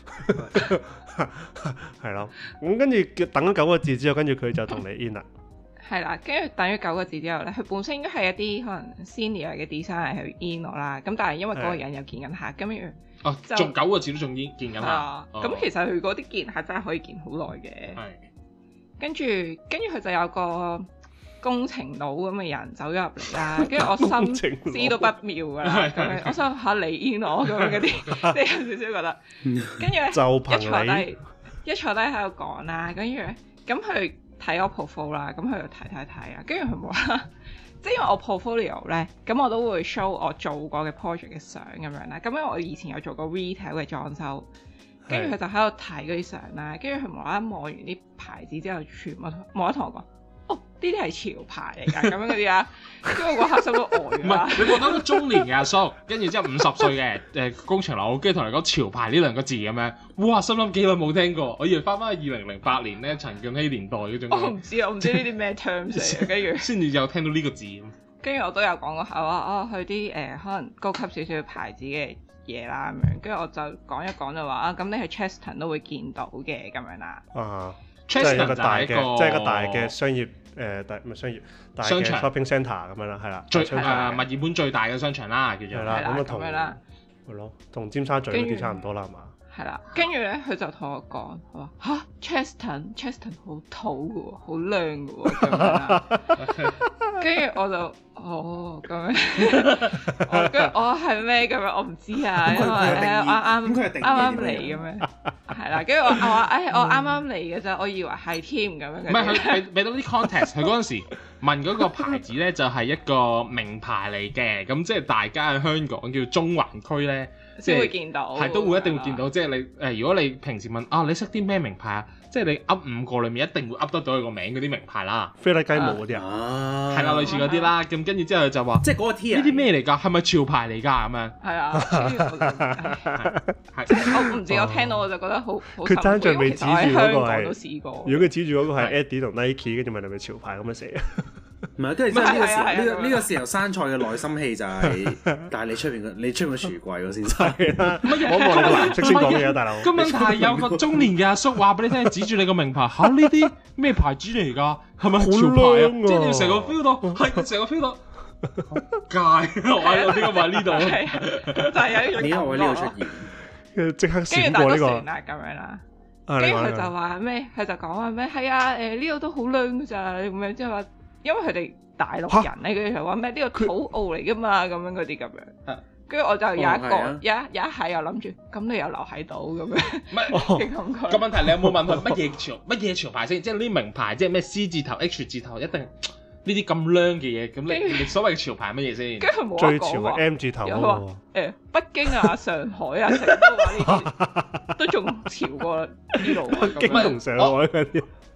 係咯，咁跟住等咗9個字之後，跟住佢就同你 in 啦。 係啦，跟住等咗9個字之後咧，佢本身應該係一啲可能 senior 嘅 designer 去 in 我啦，咁但係因為嗰個人又見緊客，跟住。 仲9個字都仲見緊下。 咁其實佢嗰啲見客真係可以見好耐嘅。跟住佢就有個工程佬咁嘅人走咗入嚟啦，跟住我心知都不妙㗎啦。我想嚇你 in 我咁樣嗰啲，即係有少少覺得。跟住咧一坐低喺度講啦，跟住咁佢睇我 portfolio 啦，咁佢就睇啊，跟住佢冇啦。即係因為我 portfolio 咧，咁我都會 show 我做過嘅 project 嘅相咁樣啦。咁因為我以前有做過 retail 嘅裝修，跟住佢就喺度睇嗰啲相啦。跟住佢無啦啦望完啲牌子之後，全部無啦啦同我講：哦，呢啲係潮牌嚟㗎，咁樣嗰啲啊。跟住我個客心都呆咗。唔係， 你覺得個中年嘅阿叔，跟住之後50歲嘅工程佬，跟住同你講潮牌呢2個字咁樣，哇！心諗幾耐冇聽過，我以為翻去2008年咧陳冠希年代嗰種。 我唔知呢啲咩 terms 嚟嘅，跟住先至有聽到呢個字。 跟住我都有講過下話，去啲可能高級少少牌子嘅嘢啦咁樣，跟住我就講一講就話咁你喺 Cheston 都會見到嘅咁樣啦。 即係一個大嘅商業唔係商業大嘅 shopping centre 咁樣啦，係啦。 墨爾本最大嘅商場啦，叫做。 係啦，咁同係咯，同尖沙咀嗰啲差唔多啦，係嘛？ 係啦，跟住咧佢就同我講，佢話Cheston 好土嘅喎，好靚嘅喎咁樣啦。跟住我就咁樣，跟住我係咩咁樣？我唔知啊，因為啱嚟咁樣，係啦。跟住我話我啱啱嚟嘅啫，我以為係添咁樣。 唔係佢俾到啲 context，佢嗰陣時問嗰個牌子咧就係一個名牌嚟嘅，咁即係大家喺香港叫中環區咧，即係會見到， 係都會一定會見到。即係你如果你平時問你識啲咩名牌啊？即係你噏5個裏面一定會噏得到佢個名嗰啲名牌啦， 菲拉雞毛嗰啲啊， 係啦，類似嗰啲啦。咁跟住之後就話， 即係嗰個 T 呢啲咩嚟㗎？係咪潮牌嚟㗎？咁樣係啊，我唔知，我聽到我就覺得好。 佢爭在未指住嗰個係， 都試過。 如果佢指住嗰個係 Adidas 同 Nike，跟住問係咪潮牌咁樣寫。 唔係，跟住呢個時候生菜嘅內心戲就係，但係你出邊個櫥櫃嗰先係啦。 我望你個藍色先講嘢啊，大佬。 個問題係有個中年嘅阿叔話俾你聽，指住你個名牌嚇，呢啲咩牌子嚟㗎？係咪潮牌啊？即係你成個 feel 到，係成個 feel 到。街我點解話呢度？ 就係有呢種感覺咯。 即刻閃過呢個。 咁樣啦。跟住佢就話咩？佢就講話咩？係啊，呢度都好靚㗎咋咁樣，即係話。因為佢哋大陸人咧，佢就話咩呢個土澳嚟噶嘛，咁樣嗰啲咁樣。跟住我就有一下又諗住，咁你又留喺度咁樣。唔係個問題，你有冇問佢乜嘢潮牌先？即係呢啲名牌，即係咩 C 字頭、H 字頭，一定呢啲咁靚嘅嘢。咁你所謂嘅潮牌乜嘢先？ 跟住佢冇最潮嘅 M 字頭喎。 北京啊、上海啊，成都話呢啲都仲潮過呢度。 北京同上海嗰啲。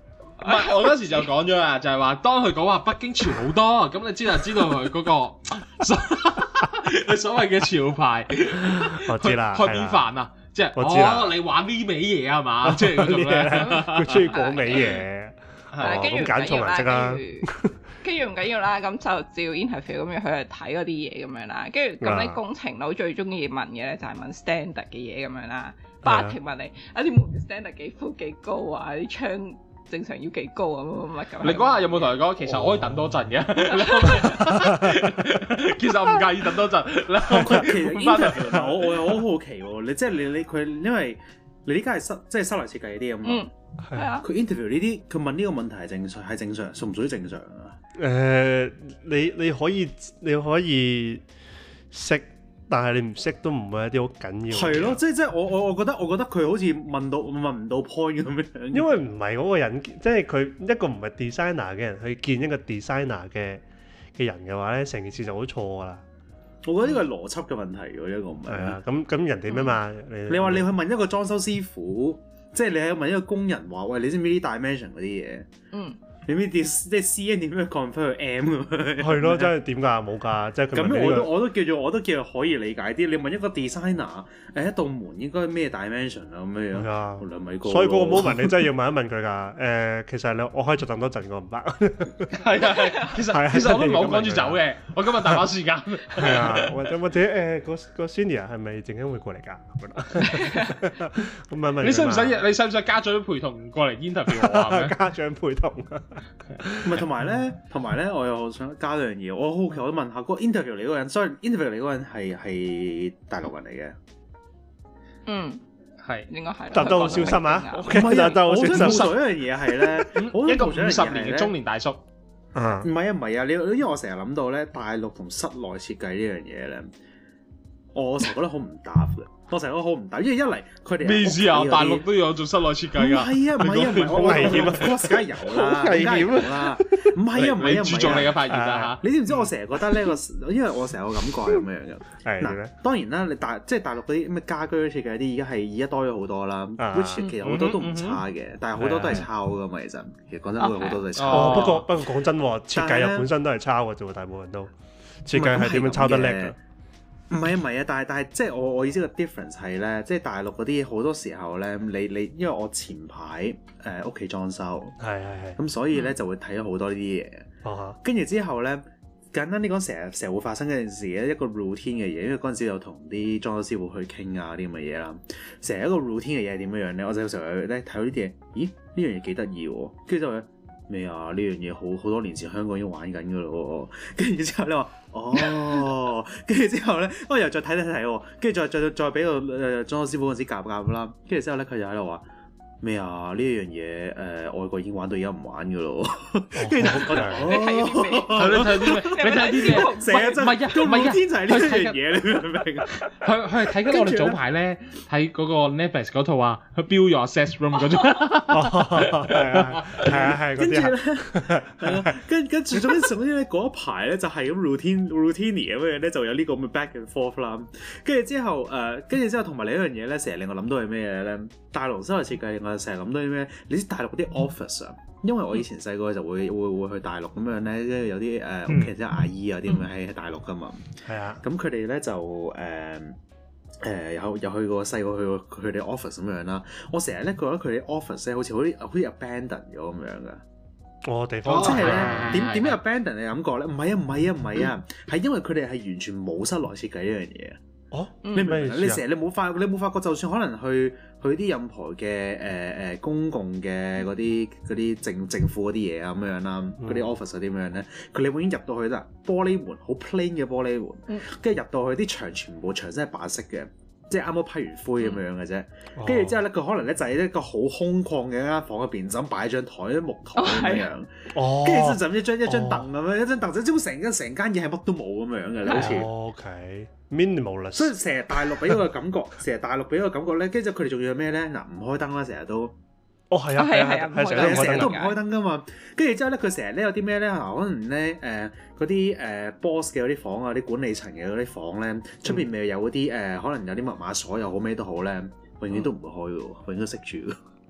唔係，我嗰時就講咗啊，就係話當佢講話北京潮好多，咁你知道佢嗰個你所謂嘅潮牌， 我知啦， 開邊飯啊，即係你玩呢味嘢係嘛，即係嗰種咧， 佢中意嗰味嘢，咁揀錯顏色啦。 跟住唔緊要啦，咁就照 interview 咁樣去睇嗰啲嘢咁樣啦。跟住咁啲工程佬最中意問嘅咧就係問 standard 嘅嘢咁樣啦。不停問你啲門嘅 standard 幾闊幾高啊？啲窗正常要幾高啊？乜咁？ 你嗰下有冇同佢講？其實我可以等多陣嘅。其實我唔介意等多陣。 其實 interview 我又好好奇喎，你即係你佢，因為你呢家係即係室內設計啲咁嘛。 係啊。 佢 interview 呢啲，佢問呢個問題係正常，屬唔屬於正常啊？ 你可以識，但係你唔識都唔會一啲好緊要。 係咯，即係我覺得佢好似問唔到 point 咁樣。 因為唔係嗰個人，即係佢一個唔係 designer 嘅人去見一個 designer 嘅人嘅話咧，成件事就好錯㗎啦。 我覺得呢個係邏輯嘅問題喎，呢個唔係。係啊， 咁人哋咩嘛？ 你話你去問一個裝修師傅，即係你係問一個工人話，喂，你知唔知啲 dimension 嗰啲嘢？你知即係 CN 點樣 convert 去 M 咁樣？係咯，真係點㗎？冇㗎，即係佢。 咁我都叫做可以理解啲。你問一個 designer，一道門應該咩 dimension 啊咁樣樣？2米高。所以嗰個 moment 你真係要問一問佢㗎。其實我可以再等多陣，我唔得。係啊，其實我都唔係好趕住走嘅。我今日大把時間。係啊，或者個 senior 係咪陣間會過嚟㗎？咁問問。 你使唔使家長陪同過嚟 interview 我啊？ 家長陪同。 唔係，同埋咧，我又想加兩樣嘢。我好奇，我問下嗰個 interview 你嗰個人，所以 interview 你嗰個人係大陸人嚟嘅。 係應該係。 答得好小心啊！ 唔係啊，我想講一樣嘢係咧， 一個50年嘅中年大叔。 唔係啊，因為我成日諗到咧，大陸同室內設計呢樣嘢咧，我成日覺得好唔搭嘅。我成日都好唔抵，因為一嚟佢哋咩事啊？大陸都有做室內設計㗎。 唔係啊，好危險啊！嗰時梗係有啦， 危險啦。唔係啊， 你注重你嘅發言啦嚇。 你知唔知我成日覺得呢個，因為我成日個感覺係咁樣嘅。嗱，當然啦，你大陸嗰啲咩家居設計啲，而家多咗好多啦。which 其實好多都唔差嘅，但係好多都係抄㗎嘛。其實講真，好多都係抄。 不過講真喎，設計本身都係抄嘅啫喎，大部分都設計係點樣抄得叻㗎？ 唔係啊，但係即係我意思個 difference 係咧，即係大陸嗰啲好多時候咧，你因為我前排屋企裝修，係，咁所以咧就會睇咗好多呢啲嘢，跟住之後咧，簡單啲講，成日會發生一件事嘅一個 routine 嘅嘢，因為嗰陣時有同啲裝修師傅去傾啊啲咁嘅嘢啦，成日一個 routine 嘅嘢係點樣咧？我就有時候咧睇到呢啲嘢，咦呢樣嘢幾得意喎，跟住就咩啊？呢樣嘢好多年前香港已經玩緊㗎咯喎，跟住之後你話哦，跟住之後咧，我又再睇喎，跟住再俾個裝修師傅嗰陣時夾啦，跟住之後咧佢就喺度話咩啊？呢樣嘢外國已經玩到而家唔玩㗎咯，跟住就我就你睇啲咩？你睇啲嘢成日真係個每天就係呢樣嘢，你明唔明？ 佢係睇緊我哋早排咧睇嗰個 Netflix 嗰套啊，佢 Build Your Access Room 嗰種。係跟住咧，跟住總之咧嗰一排咧就係咁 routine 咁樣咧，就有呢個咁嘅 back and forth 啦。跟住之後同埋另一樣嘢咧，成日令我諗到係咩嘢咧？大陸室內設計，我成日諗到啲咩？你知大陸嗰啲 office 啊，因為我以前細個就會去大陸咁樣咧，即係有啲屋企人即係阿姨啊啲咁樣喺大陸噶嘛。係啊，咁佢哋咧就有去過細個去過佢哋 office 咁樣啦。我成日咧覺得佢哋 office 咧好似 abandon 咗咁樣噶。 地方即係咧點樣 abandon 嘅感覺咧？唔係啊，係因為佢哋係完全冇室內設計呢樣嘢。你明唔明？你成日你冇發覺，就算可能去啲任何嘅公共嘅嗰啲政府嗰啲嘢啊咁樣啦，嗰啲 office 嗰啲咁樣咧，佢你永遠入到去都係玻璃門，好 plain 嘅玻璃門，跟住入到去啲牆全部牆身係白色嘅，即係啱啱批完灰咁樣嘅啫。跟住之後咧，佢可能咧就喺一個好空曠嘅一間房入邊，就咁擺張台，啲木台咁樣。跟住就一張凳咁樣，一張凳就基本成間嘢係乜都冇咁樣嘅，好似。 OK。Minimalist， 所以成日大陸俾個感覺，咧，跟住佢哋仲要咩咧？嗱，唔開燈啦，成日都。 係啊， 成日都唔開燈噶嘛。跟住之後咧，佢成日咧有啲咩咧？可能咧嗰啲boss 嘅嗰啲房啊，啲管理層嘅嗰啲房咧，出邊咪有嗰啲可能有啲密碼鎖又好咩都好咧，永遠都唔會開嘅喎，永遠都熄住嘅。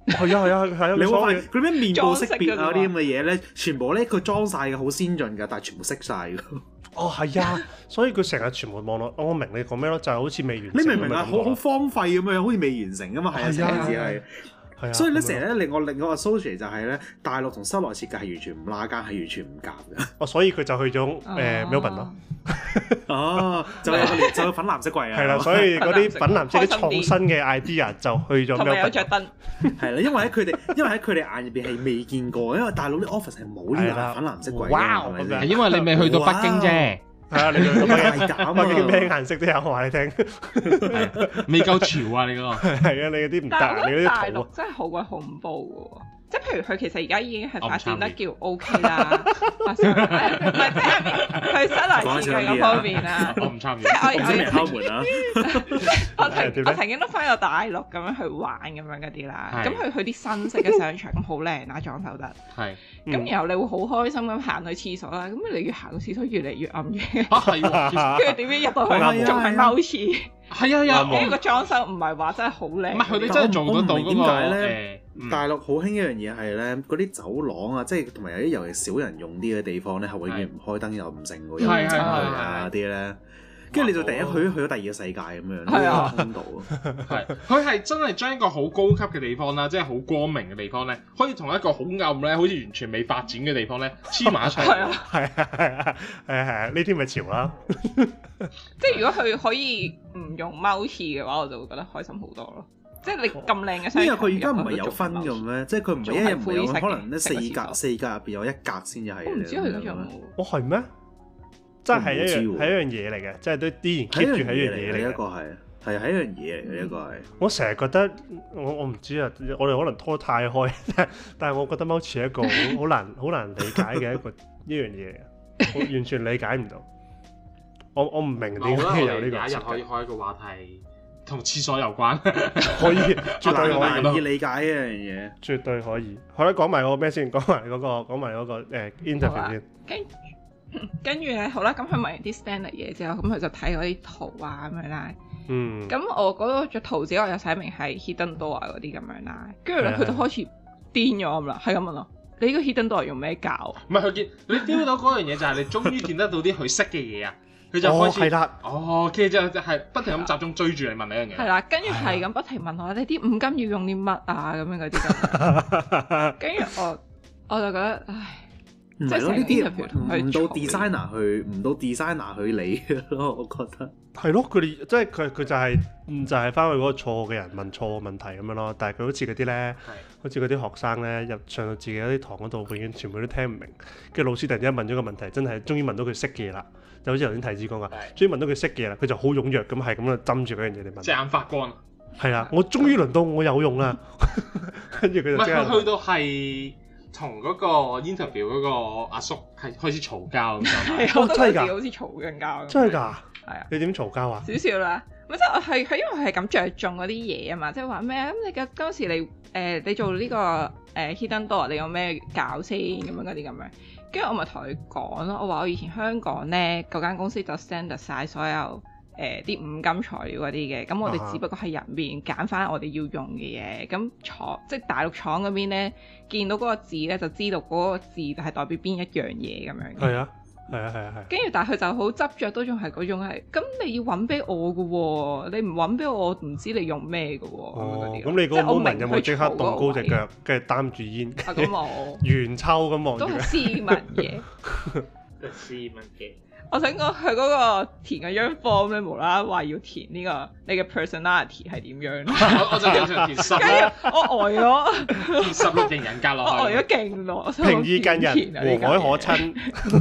係啊， 你會發現佢咩面部識別啊啲咁嘅嘢咧，全部咧佢裝晒嘅，好先進㗎，但係全部熄晒㗎。 哦，係啊，所以佢成日全部望落，我明你講咩咯，就係好似未完成。 你明唔明啊？好荒廢咁樣，好似未完成㗎嘛，係啊，成件事係。所以咧，成日咧令我 associate 就係咧，大陸同室內設計係完全唔拉更，係完全唔夾嘅。 所以佢就去咗Melbourne 咯。 哦，就有粉藍色櫃啊。 係啦，所以嗰啲粉藍色啲創新嘅 idea 就去咗 Melbourne。同埋有著燈。 係啦，因為喺佢哋眼入邊係未見過，因為大陸啲 office 係冇呢啲粉藍色櫃。 哇！係因為你未去到北京啫。 係啊，你去到北京咩顏色都有，我話你聽。 未夠潮啊！你嗰個係啊，你嗰啲唔得，你嗰啲大陸真係好鬼恐怖嘅喎。即係譬如佢其實而家已經係發展得叫 OK 啦，唔係即係佢室內設計嗰方面啦。 我唔參與， 即係我未敲門啊！ 我曾經都翻過大陸咁樣去玩咁樣嗰啲啦。咁佢去啲新式嘅商場咁好靚啊，裝修得。係。咁然後你會好開心咁行去廁所啦。咁你越行到廁所越嚟越暗嘅。係喎。跟住點知入到去仲係踎廁。係啊，呢個裝修唔係話真係好靚。唔係佢哋真係做得到嗰個。點解咧？ 大陸好興一樣嘢係咧，嗰啲走廊啊，即係同埋有啲尤其少人用啲嘅地方咧，係永遠唔開燈又唔剩喎，又唔整佢啊啲咧，跟住你就第一去咗第二個世界咁樣，係啊，通道係佢係真係將一個好高級嘅地方啦，即係好光明嘅地方咧，可以同一個好暗咧，好似完全未發展嘅地方咧黐埋一齊。 係啊，呢啲咪潮啦。 即係如果佢可以唔用踎廁嘅話，我就會覺得開心好多咯。即係你咁靚嘅商場， 因為佢而家唔係有分嘅咩？即係佢唔係一日唔係有，可能咧四格入邊有一格先至係。 我唔知佢嗰種。 哦，係咩？真係一樣嘢嚟嘅，即係都依然 keep 住係一樣嘢嚟嘅。 一個係一樣嘢嚟嘅一個係。 我成日覺得我唔知啊，我哋可能拖太開，但係我覺得踎廁係一個好難理解嘅一樣嘢，我完全理解唔到。我唔明點解有呢個。 有一日可以開一個話題。同廁所有關， 可以，絕對可以理解呢樣嘢， 絕對可以。好啦，講埋嗰個咩先？講埋嗰個interview 先。 跟住咧，好啦，咁佢問完啲 standard 嘢之後，咁佢就睇嗰啲圖啊咁樣啦。咁我嗰個張圖紙我有寫明係 hidden door 嗰啲咁樣啦。跟住咧，佢就開始癲咗咁啦，係咁問咯。你呢個 hidden door 用咩教？ 唔係佢見你 feel 到嗰樣嘢就係你終於見得到啲佢識嘅嘢啊！佢就開始係啦， 跟住就係不停咁集中追住你問你一樣嘢。係啦，跟住係咁不停問我，你啲五金要用啲乜啊？咁樣嗰啲咁。跟住我就覺得，唉， 唔係咯，呢啲唔到 designer 去理咯，我覺得。 係咯，佢哋即係佢就係翻去嗰個錯嘅人問錯問題咁樣咯。但係佢好似嗰啲咧，好似嗰啲學生咧上到自己嗰啲堂嗰度，永遠全部都聽唔明。跟住老師突然之間問咗個問題，真係終於問到佢識嘅嘢啦。就好似頭先提子講噶，終於問到佢識嘅嘢啦，佢就好踴躍咁係咁樣針住嗰樣嘢嚟問。 隻眼發光。係啊，我終於輪到我有用啦。跟住佢就即係去到係同嗰個 interview 嗰個阿叔係開始嘈交咁就。真係㗎，好似嘈緊交。 真係㗎。 係啊。 你點嘈交啊？ 少少啦，咪即係佢因為係咁着重嗰啲嘢啊嘛，即係話咩咁你嘅當時你做呢個hidden door 你有咩搞先咁樣嗰啲咁樣。跟住我咪同佢講咯，我話我以前香港咧嗰間公司就 standard 晒所有啲五金材料嗰啲嘅，咁我哋只不過係入面揀翻我哋要用嘅嘢，咁廠即係大陸廠嗰邊咧見到嗰個字咧就知道嗰個字就係代表邊一樣嘢咁樣。 係啊。 跟住但係佢就好執着，都仲係嗰種係，咁你要揾俾我嘅喎，你唔揾俾我唔知你用咩嘅喎。 咁你嗰個 moment 有冇即刻動高隻腳，跟住擔住煙？ 咁冇。圓抽咁望住。 都係斯文嘅。 斯文嘅。 我想講佢嗰個填嗰張 form 咧，無啦啦話要填呢個你嘅 personality 係點樣？ 我就填10。 跟住我呆咗。 填16型人格落去。 我呆咗勁耐。 平易近人，和藹可親。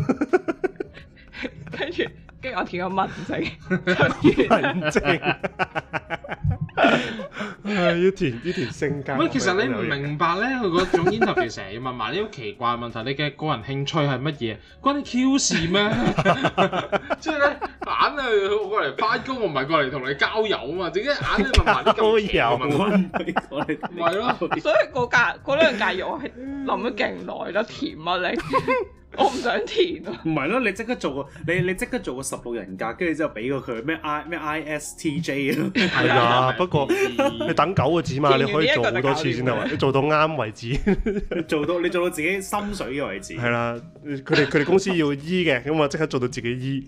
跟住我填個文靜， 文靜，要填性格。 喂，其實你唔明白咧，佢嗰種 interview 成日要問埋呢啲奇怪嘅問題，你嘅個人興趣係乜嘢？關你 Q 事咩？即係咧，硬係我過嚟翻工，我唔係過嚟同你交友啊嘛，點解硬係問埋啲咁奇嘅問題？唔係咯， 所以嗰兩格嘢我係諗咗勁耐啦，填乜你？ 我唔想填啊。 唔係咯，你即刻做個你即刻做個16人格，跟住之後俾個佢咩 ISTJ 啊？ 係啊，不過你等9個字嘛，你可以做好多次先得喎，你做到啱為止。 你做到自己心水嘅位置。係啦，佢哋公司要 E 嘅，咁我即刻做到自己 E，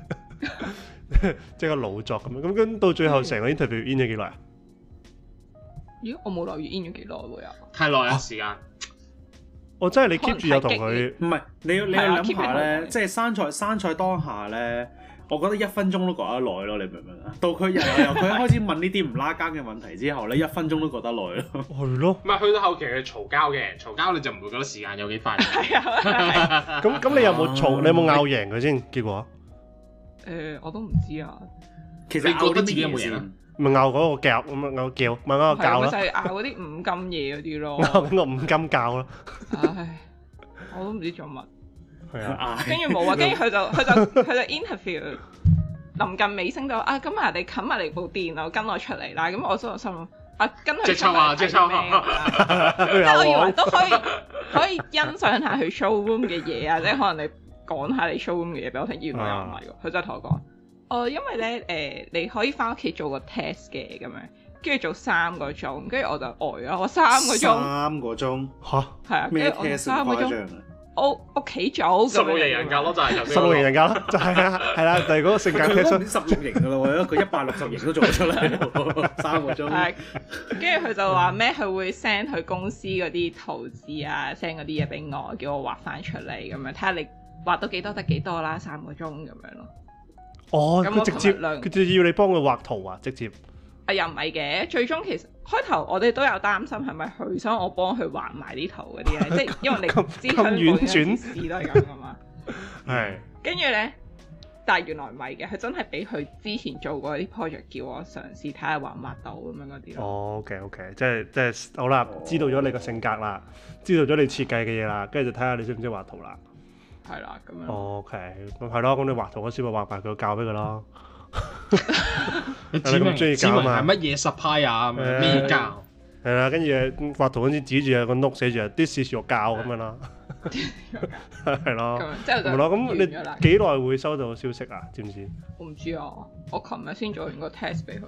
即刻老作咁樣。咁跟到最後成個 interview in 咗幾耐啊？ 咦，我冇留意 in 咗幾耐喎又。 太耐啊時間。 我真係你 keep 住有同佢， 唔係你要諗下咧，即係生菜當下咧，我覺得1分鐘都覺得耐咯，你明唔明啊？到佢由佢開始問呢啲唔拉更嘅問題之後咧，1分鐘都覺得耐咯。 係咯， 唔係去到後期係嘈交嘅，嘈交你就唔會覺得時間有幾快。 係啊， 咁你有冇嘈？你有冇拗贏佢先？結果？ 我都唔知啊。 其實你覺得自己有冇贏啊？ 咪拗嗰個夾咁樣拗叫，咪拗個教咯。 就係拗嗰啲五金嘢嗰啲咯。 拗緊個五金教咯。 唉，我都唔知做乜。 係啊。 跟住冇啊，跟住佢就 interview， 臨近尾聲就今日你冚埋嚟部電腦跟我出嚟啦。咁我心諗跟佢出嚟睇咩？即係我以為都可以欣賞下佢 showroom 嘅嘢啊，即係可能你講下你 showroom 嘅嘢俾我聽。原來又唔係喎，佢就同我講。因為咧你可以翻屋企做個 test 嘅咁樣，跟住做3個鐘，跟住我就呆咗，我3個鐘。 3個鐘嚇？ 係啊，跟住我3個鐘。屋企做 16型人格咯，就係 16型人格咯，就係啊，係啦，就係嗰個性格 test。 佢都唔知16型噶咯喎，佢160型都做出嚟，3個鐘。 係，跟住佢就話咩？佢會 send 佢公司嗰啲圖紙啊，send 嗰啲嘢俾我，叫我畫翻出嚟咁樣，睇下你畫到幾多得幾多啦，3個鐘咁樣咯。 佢直接要你幫佢畫圖啊！直接又唔係嘅，最終其實開頭我哋都有擔心係咪佢想我幫佢畫埋啲圖嗰啲咧，即係因為你知香港嘅事都係咁噶嘛。 係。跟住咧，但係原來唔係嘅，佢真係俾佢之前做過啲 project 叫我嘗試睇下畫唔畫到咁樣嗰啲咯。 OK， 即係好啦，知道咗你個性格啦，知道咗你設計嘅嘢啦，跟住就睇下你識唔識畫圖啦。 係啦，咁樣。 OK，咁係咯，咁你畫圖嗰時咪畫埋佢教俾佢咯。 你指明係乜嘢 supply 啊？咩教？ 係啦，跟住畫圖嗰時指住個 note 寫住this is your 教咁樣啦。係咯。係咯，咁你幾耐會收到消息啊？知唔知？ 我唔知啊，我琴日先做完個 test 俾佢。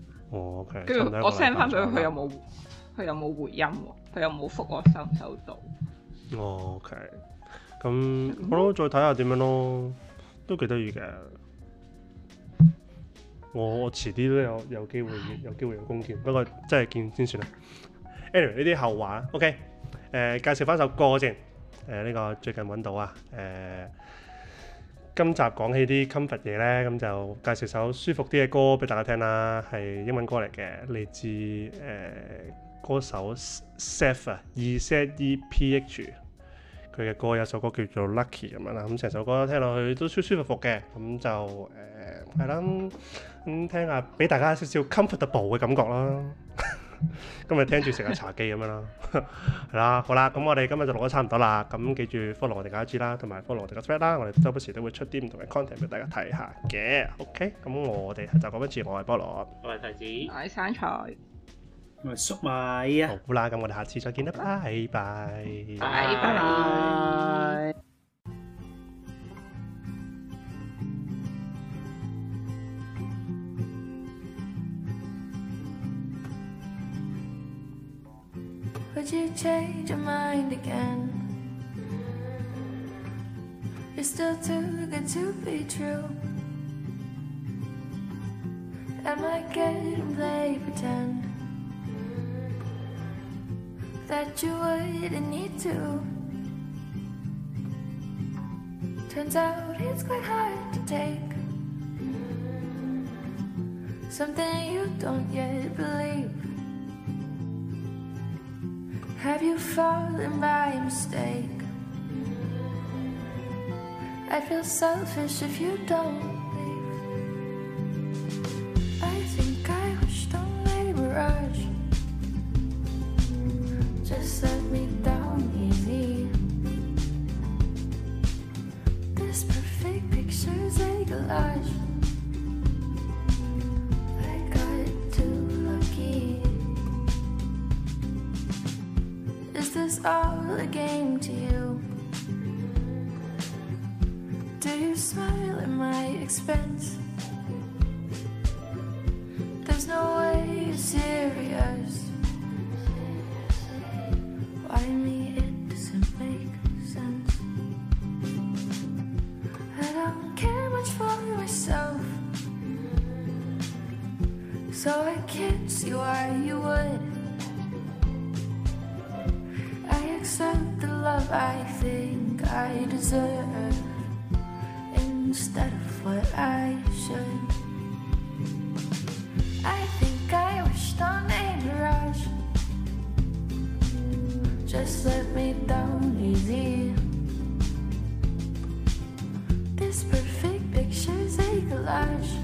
OK。 跟住我 send 翻俾佢，佢有冇回音喎？佢有冇覆我收唔收到 ？OK。咁好咯，再睇下點樣咯，都幾得意嘅。我遲啲都有機會有工見，不過真係見先算啦。Anyway 呢啲後話 OK， 介紹翻首歌先。呢個最近揾到啊。今集講起啲 comfort 嘢咧，咁就介紹首舒服啲嘅歌俾大家聽啦，係英文歌嚟嘅，嚟自歌手 Zeph 啊，Zeph。佢嘅歌有首歌叫做 Lucky 咁樣啦，咁成首歌聽落去都舒舒服服嘅，咁就係啦，咁聽下俾大家少少 comfortable 嘅感覺啦。今日聽住食下茶記咁樣啦，係啦，好啦，咁我哋今日就錄得差唔多啦，咁記住 follow 我哋嘅 IG 啦，同埋 follow 我哋嘅 thread 啦，我哋周不時都會出啲唔同嘅 content 俾大家睇下嘅。OK，咁我哋就講一次，我係菠蘿， 我係提子， 我係生菜。 咪粟米啊！ 好啦，咁我哋下次再見啦，拜拜， 拜拜。 Would you change your mind again? You're still too good to be true. Am I good and play pretend that you wouldn't need to? Turns out it's quite hard to take something you don't yet believe. Have you fallen by mistake? I'd feel selfish if you don't leave. I think I wished on my barrage. Just let me down easy. This perfect picture's a collage. I got too lucky. Is this all a game to you? your smile at my expense. There's no way you're serious. Why me? It doesn't make sense. I don't care much for myself, so I can't see why you would. I accept the love I think I deserve instead of what I should. I think I wished on a mirage. Just let me down easy. This perfect picture's a collage.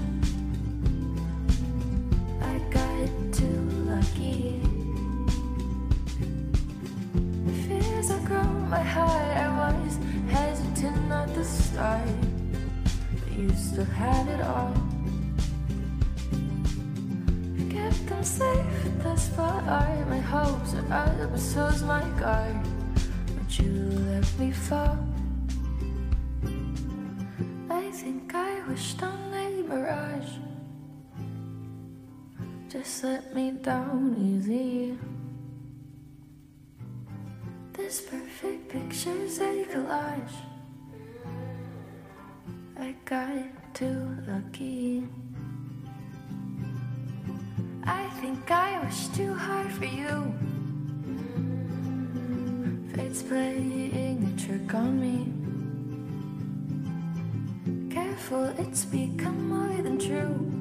I got too lucky. Fears I grow my heart. I was hesitant at the start, but you still had it all. Kept them safe thus far. My hopes are up, but so's my guard. But you let me fall. I think I wished on a mirage. Just let me down easy. This perfect picture's a collage. I got too lucky. I think I wish too hard for you. Fate's playing a trick on me. Careful, it's become more than true.